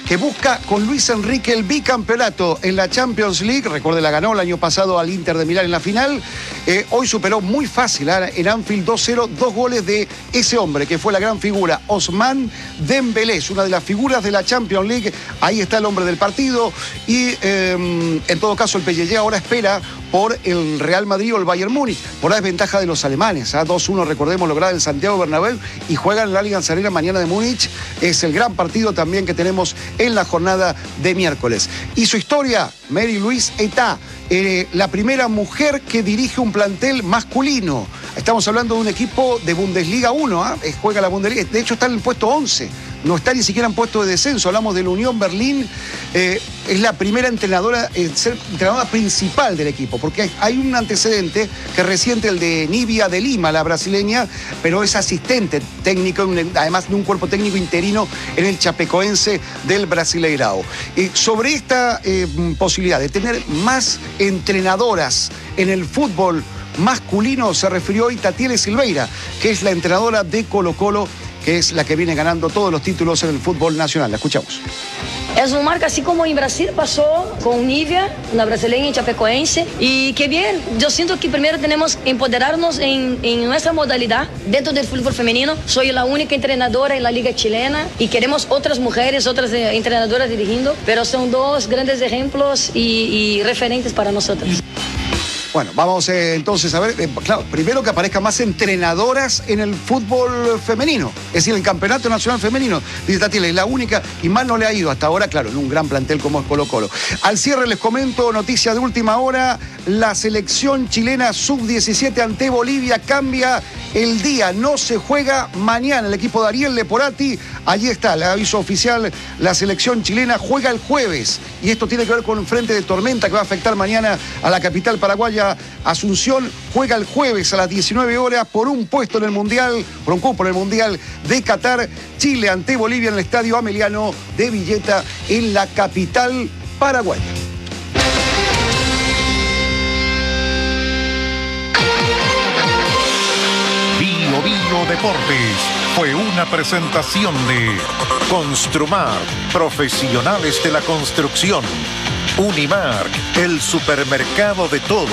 que busca con Luis Enrique el bicampeonato en la Champions League. Recuerde, la ganó el año pasado al Inter de Milán en la final. Eh, hoy superó muy fácil ¿eh? en Anfield dos cero, dos goles de ese hombre que fue la gran figura, Ousmane Dembélé, es una de las figuras de la Champions League. Ahí está el hombre del partido y eh, en todo caso el P S G ahora espera por el Real Madrid o el Bayern Múnich, por la desventaja de los alemanes. ¿eh? dos uno, recordemos, lograda en Santiago Bernabéu y juegan en la Allianz Arena mañana de Múnich. Es el gran partido también que tenemos en la jornada de miércoles. Y su historia, Mary Louise Etá, eh, la primera mujer que dirige un plantel masculino. Estamos hablando de un equipo de Bundesliga uno, ¿eh? juega la Bundesliga, de hecho está en el puesto once. No está ni siquiera en puesto de descenso. Hablamos de la Unión Berlín. Eh, es la primera entrenadora, eh, ser entrenadora principal del equipo, porque hay, hay un antecedente que es reciente, el de Nívia de Lima, la brasileña, pero es asistente técnico, un, además de un cuerpo técnico interino en el Chapecoense del Brasileirao. Eh, sobre esta eh, posibilidad de tener más entrenadoras en el fútbol masculino se refirió Itatiele Silveira, que es la entrenadora de Colo-Colo, que es la que viene ganando todos los títulos en el fútbol nacional. La escuchamos.
Es una marca así como en Brasil pasó con Nívia, una brasileña en Chapecoense, y que bien, yo siento que primero tenemos que empoderarnos en, en nuestra modalidad dentro del fútbol femenino. Soy la única entrenadora en la liga chilena y queremos otras mujeres, otras eh, entrenadoras dirigiendo, pero son dos grandes ejemplos y, y referentes para nosotros.
Bueno, vamos eh, entonces a ver, eh, claro, primero que aparezcan más entrenadoras en el fútbol femenino, es decir, el Campeonato Nacional Femenino. Dice Tatiele, es la única y más no le ha ido hasta ahora, claro, en un gran plantel como es Colo-Colo. Al cierre les comento, noticia de última hora, la selección chilena sub diecisiete ante Bolivia cambia el día, no se juega mañana. El equipo de Ariel Leporati, allí está, el aviso oficial, la selección chilena juega el jueves y esto tiene que ver con un frente de tormenta que va a afectar mañana a la capital paraguaya. Asunción juega el jueves a las diecinueve horas por un puesto en el Mundial, por un cupo en el Mundial de Qatar. Chile ante Bolivia en el Estadio Ameliano de Villeta en la capital paraguaya.
Bio Bio Deportes fue una presentación de Construmar, profesionales de la construcción. Unimark, el supermercado de todos.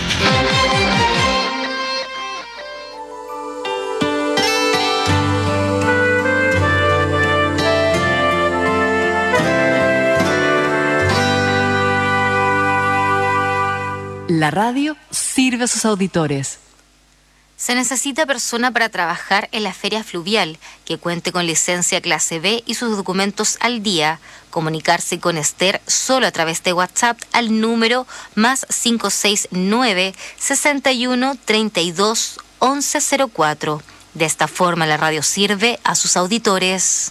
La radio sirve a sus auditores.
Se necesita persona para trabajar en la feria fluvial, que cuente con licencia clase B y sus documentos al día. Comunicarse con Esther solo a través de WhatsApp al número más cinco seis nueve, sesenta y uno, treinta y dos, once cero cuatro. De esta forma la radio sirve a sus auditores.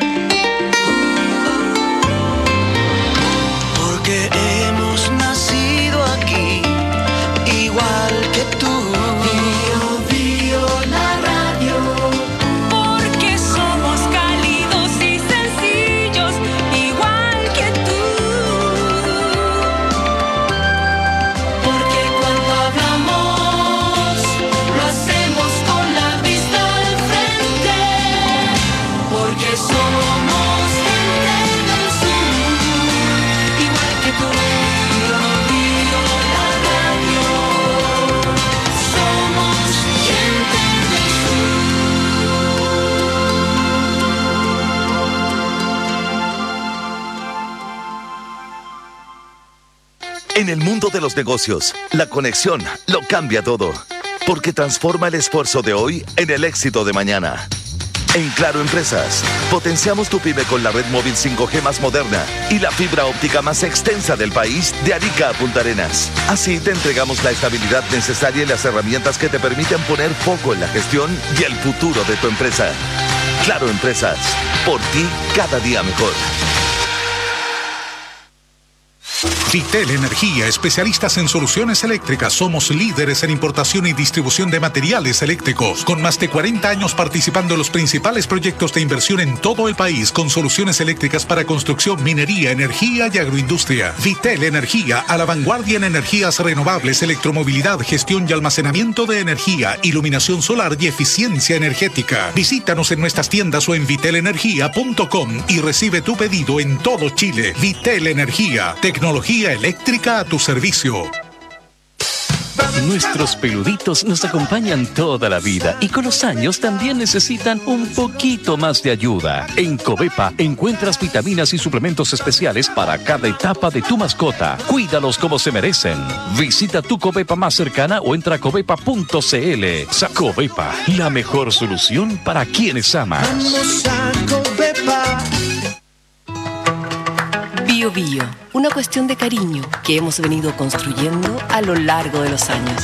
Porque hemos nacido aquí, igual que tú.
En el mundo de los negocios, la conexión lo cambia todo, porque transforma el esfuerzo de hoy en el éxito de mañana. En Claro Empresas, potenciamos tu pyme con la red móvil cinco G más moderna y la fibra óptica más extensa del país, de Arica a Punta Arenas. Así te entregamos la estabilidad necesaria y las herramientas que te permiten poner foco en la gestión y el futuro de tu empresa. Claro Empresas, por ti cada día mejor.
Vitel Energía, especialistas en soluciones eléctricas. Somos líderes en importación y distribución de materiales eléctricos, con más de cuarenta años participando en los principales proyectos de inversión en todo el país, con soluciones eléctricas para construcción, minería, energía y agroindustria. Vitel Energía, a la vanguardia en energías renovables, electromovilidad, gestión y almacenamiento de energía, iluminación solar y eficiencia energética. Visítanos en nuestras tiendas o en vitel energía punto com y recibe tu pedido en todo Chile. Vitel Energía, tecnología eléctrica a tu servicio.
Nuestros peluditos nos acompañan toda la vida y con los años también necesitan un poquito más de ayuda. En Covepa encuentras vitaminas y suplementos especiales para cada etapa de tu mascota. Cuídalos como se merecen. Visita tu Covepa más cercana o entra a covepa punto cl. Covepa, la mejor solución para quienes amas.
Vamos a Covepa.
Bio Bio, una cuestión de cariño que hemos venido construyendo a lo largo de los años.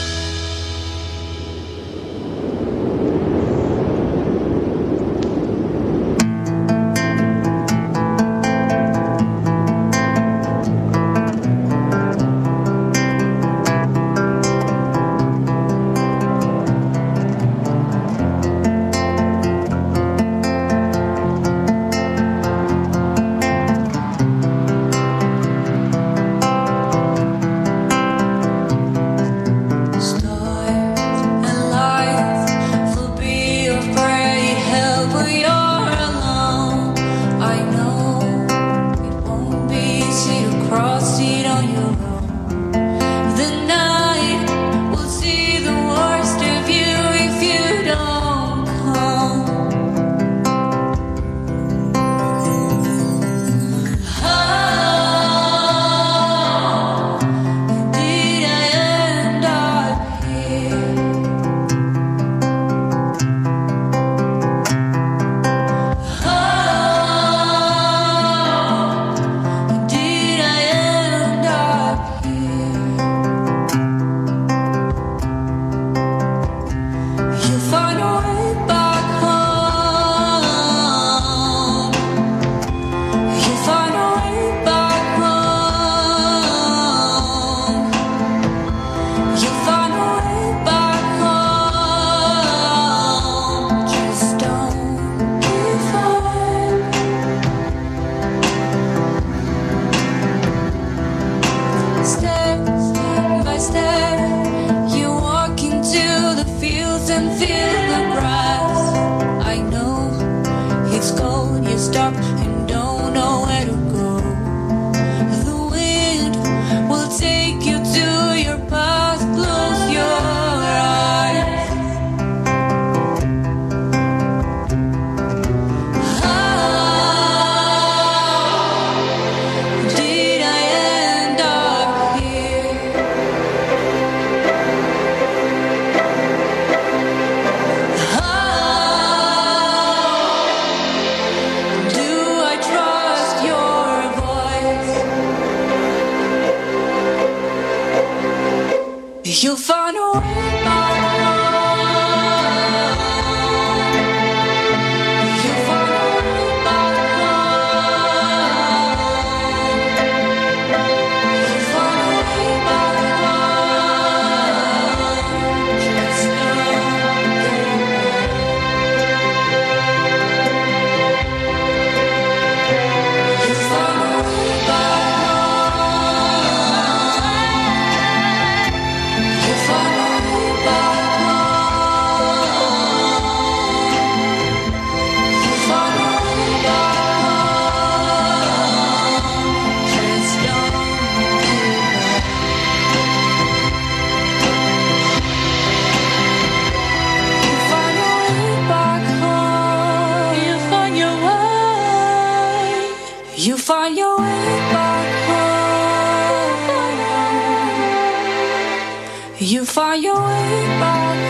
You find your way back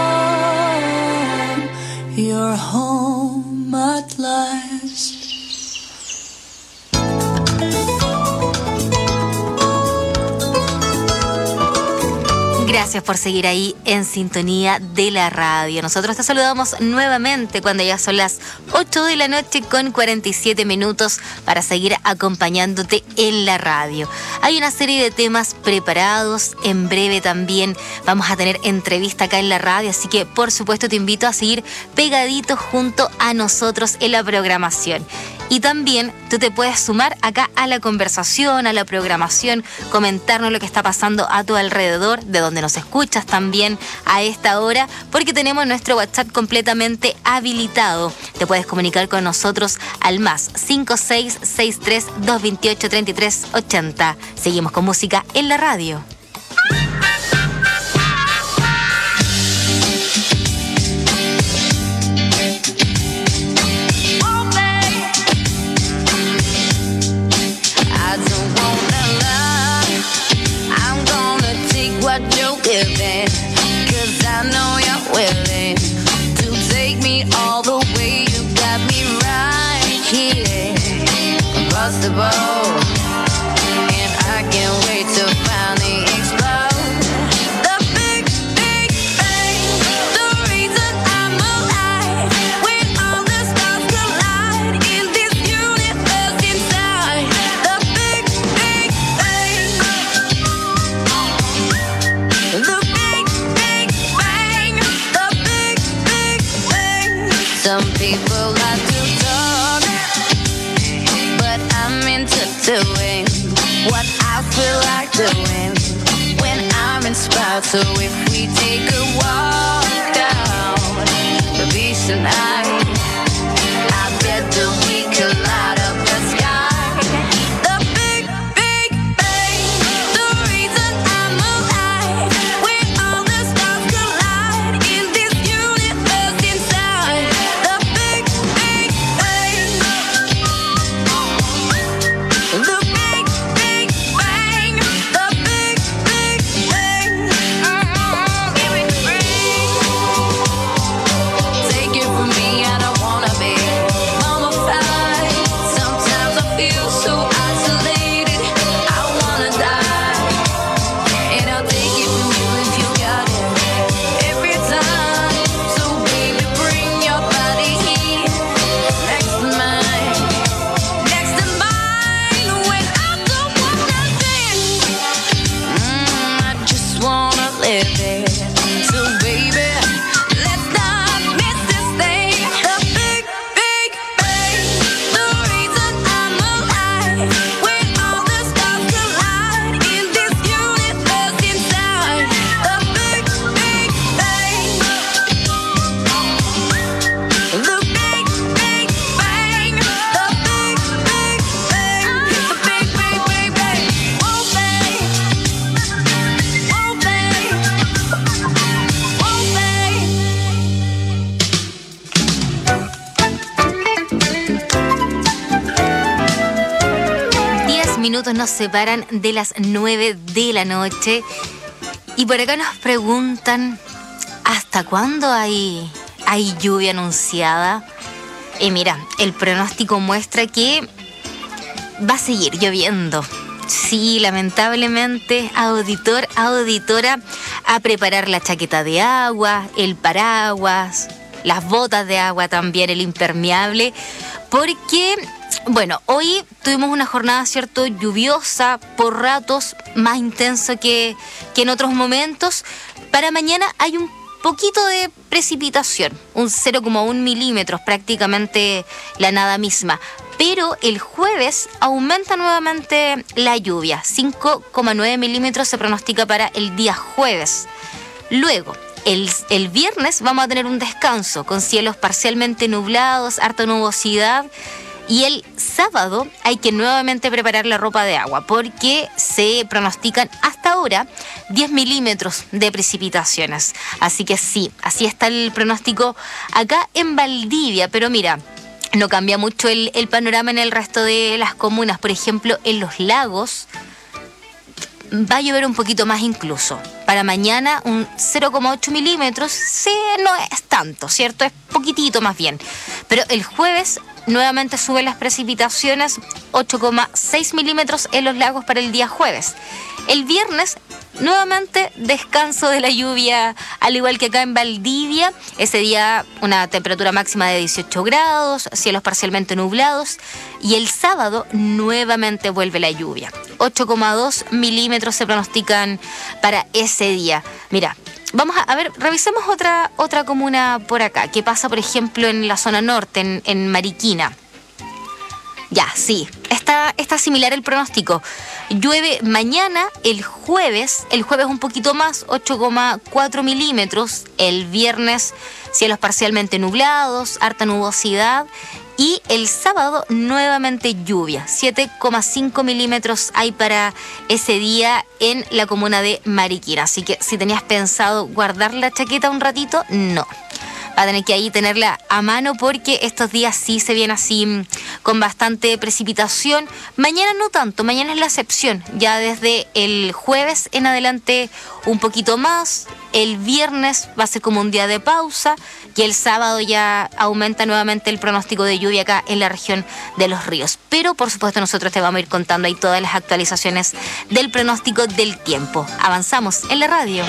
home. You're home at last.
Gracias por seguir ahí en sintonía de la radio. Nosotros te saludamos nuevamente cuando ya son las ocho de la noche con cuarenta y siete minutos para seguir acompañándote en la radio. Hay una serie de temas preparados. En breve también vamos a tener entrevista acá en la radio, así que por supuesto te invito a seguir pegadito junto a nosotros en la programación. Y también tú te puedes sumar acá a la conversación, a la programación, comentarnos lo que está pasando a tu alrededor, de donde nos escuchas también a esta hora, porque tenemos nuestro WhatsApp completamente habilitado. Te puedes comunicar con nosotros al más cinco seis seis tres, dos dos ocho, tres tres ocho cero. Seguimos con música en la radio.
What you're giving, 'cause I know you're willing to take me all the way. You got me right here, combustible, and I can't wait to finally explode. The big, big bang, the reason I'm alive. When all the stars collide in this universe inside. The big, big bang. The big, big bang, the big, big bang. Some people like to talk, but I'm into doing what I feel like doing when I'm inspired. So if we take a walk down the beach tonight, I bet that we could light up the sky. The big, big bang, the reason I'm alive. When all the stars collide in this universe inside. The big, big bang. The big, big bang. The big, big bang. Mm-hmm. Give it free. Take it from me, I don't wanna be mummified. Sometimes I feel so isolated, I wanna die. And I'll take it from you if you got it every time. So baby, bring your body here, next to mine, next to mine. When I don't wanna think, mm, I just wanna live it. So baby, let's not miss this thing. The big, big bang, the reason I'm alive. When all the stars collide in this universe inside. The big, big bang. The big, big bang. The big, big bang. The big, big, big bang. Oh, bang. Oh, bang. Oh, bang.
Diez minutos nos separan de las nueve de la noche. Y por acá nos preguntan, ¿hasta cuándo hay, hay lluvia anunciada? Y mira, el pronóstico muestra que va a seguir lloviendo. Sí, lamentablemente, auditor, auditora, a preparar la chaqueta de agua, el paraguas, las botas de agua también, el impermeable, porque, bueno, hoy tuvimos una jornada, ¿cierto?, lluviosa, por ratos más intensa que, que en otros momentos. Para mañana hay un poquito de precipitación, un cero coma uno milímetros, prácticamente la nada misma. Pero el jueves aumenta nuevamente la lluvia, cinco coma nueve milímetros se pronostica para el día jueves. Luego, el, el viernes vamos a tener un descanso con cielos parcialmente nublados, harta nubosidad. Y el sábado hay que nuevamente preparar la ropa de agua porque se pronostican hasta ahora diez milímetros de precipitaciones. Así que sí, así está el pronóstico acá en Valdivia. Pero mira, no cambia mucho el, el panorama en el resto de las comunas. Por ejemplo, en Los Lagos va a llover un poquito más incluso. Para mañana un cero coma ocho milímetros, sí, no es tanto, ¿cierto? Es poquitito más bien. Pero el jueves nuevamente suben las precipitaciones, ocho coma seis milímetros en Los Lagos para el día jueves. El viernes nuevamente descanso de la lluvia, al igual que acá en Valdivia. Ese día una temperatura máxima de dieciocho grados, cielos parcialmente nublados, y el sábado nuevamente vuelve la lluvia. ocho coma dos milímetros se pronostican para ese día. Mira, vamos a, a ver, revisemos otra, otra comuna por acá. ¿Qué pasa, por ejemplo, en la zona norte, en, en Mariquina? Ya, sí, está, está similar el pronóstico. Llueve mañana, el jueves, el jueves un poquito más, ocho coma cuatro milímetros. El viernes, cielos parcialmente nublados, harta nubosidad. Y el sábado, nuevamente lluvia. siete coma cinco milímetros hay para ese día en la comuna de Mariquina. Así que si tenías pensado guardar la chaqueta un ratito, no. Va a tener que ahí tenerla a mano porque estos días sí se vienen así con bastante precipitación. Mañana no tanto, mañana es la excepción. Ya desde el jueves en adelante un poquito más. El viernes va a ser como un día de pausa y el sábado ya aumenta nuevamente el pronóstico de lluvia acá en la región de Los Ríos. Pero por supuesto nosotros te vamos a ir contando ahí todas las actualizaciones del pronóstico del tiempo. Avanzamos en la radio.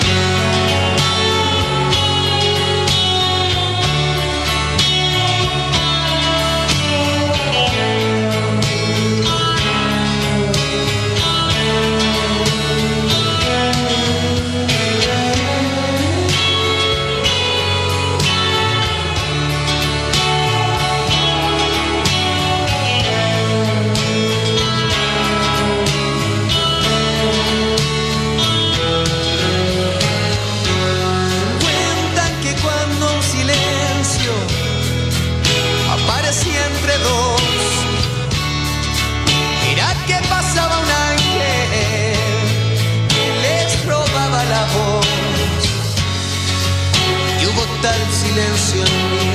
Tal silencio en mí,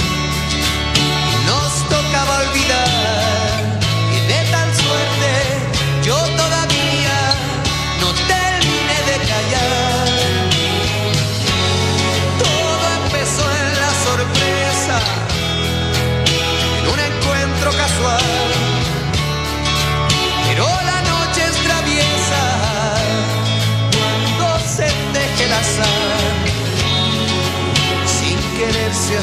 nos tocaba olvidar, y de tal suerte yo todavía no terminé de callar. Todo empezó en la sorpresa, en un encuentro casual, pero la noche es traviesa cuando se teje el azar. Quererse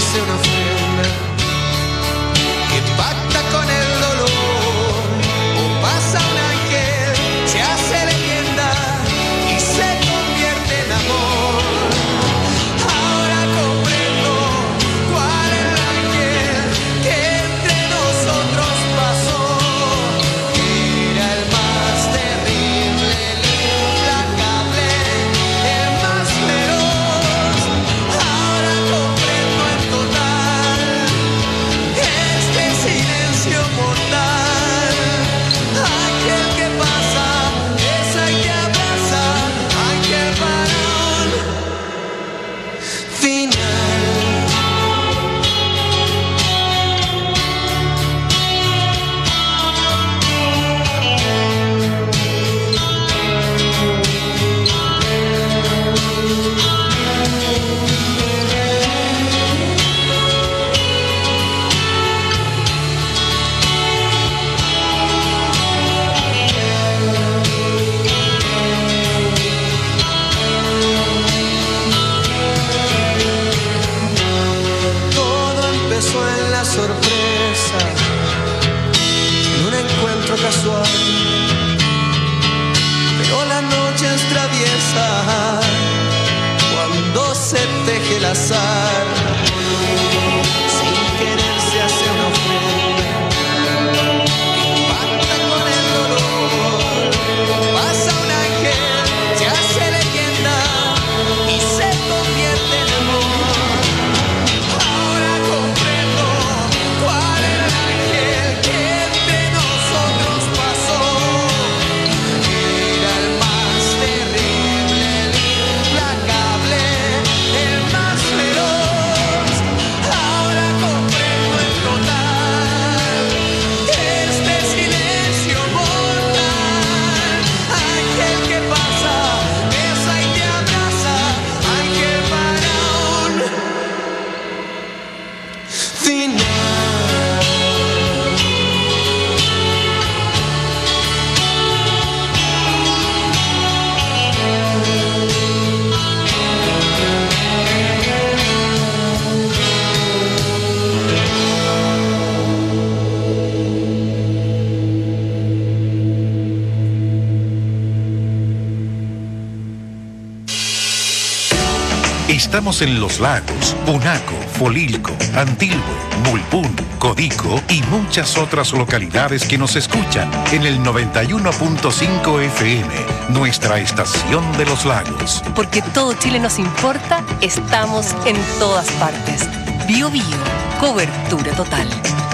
Estamos en Los Lagos, Punaco, Folilco, Antilbo, Mulpún, Codico y muchas otras localidades que nos escuchan en el noventa y uno punto cinco F M, nuestra estación de Los Lagos.
Porque todo Chile nos importa, estamos en todas partes. Bio Bio, cobertura total.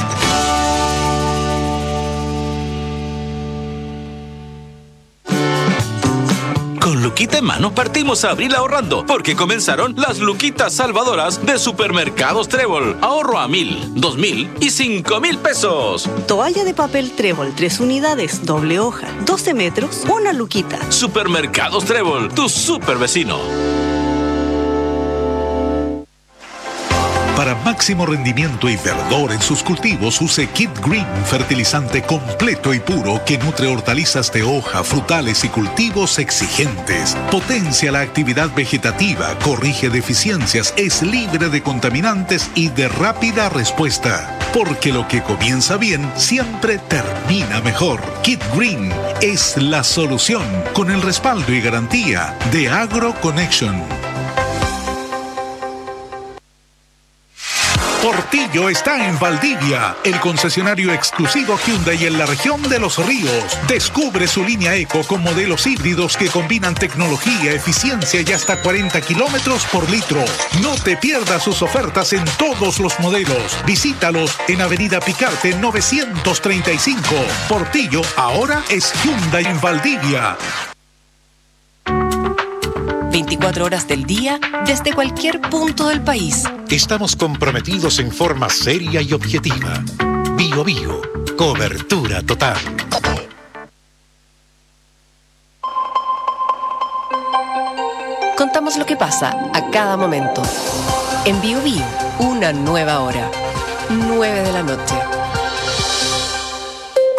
Con Luquita en mano partimos a abril ahorrando, porque comenzaron las Luquitas salvadoras de Supermercados Trébol. Ahorro a mil, dos mil y cinco mil pesos.
Toalla de papel Trébol, tres unidades, doble hoja, doce metros, una luquita.
Supermercados Trébol, tu super vecino.
Para máximo rendimiento y verdor en sus cultivos, use Kid Green, fertilizante completo y puro que nutre hortalizas de hoja, frutales y cultivos exigentes. Potencia la actividad vegetativa, corrige deficiencias, es libre de contaminantes y de rápida respuesta. Porque lo que comienza bien siempre termina mejor. Kid Green es la solución, con el respaldo y garantía de Agro Connection. Portillo está en Valdivia, el concesionario exclusivo Hyundai en la región de Los Ríos. Descubre su línea Eco con modelos híbridos que combinan tecnología, eficiencia y hasta cuarenta kilómetros por litro. No te pierdas sus ofertas en todos los modelos. Visítalos en Avenida Picarte novecientos treinta y cinco. Portillo ahora es Hyundai en Valdivia.
veinticuatro horas del día, desde cualquier punto del país.
Estamos comprometidos en forma seria y objetiva. Bio Bio, cobertura total.
Contamos lo que pasa a cada momento. En Bio Bio, una nueva hora. nueve de la noche.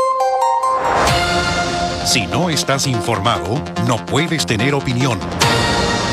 Si no estás informado, no puedes tener opinión.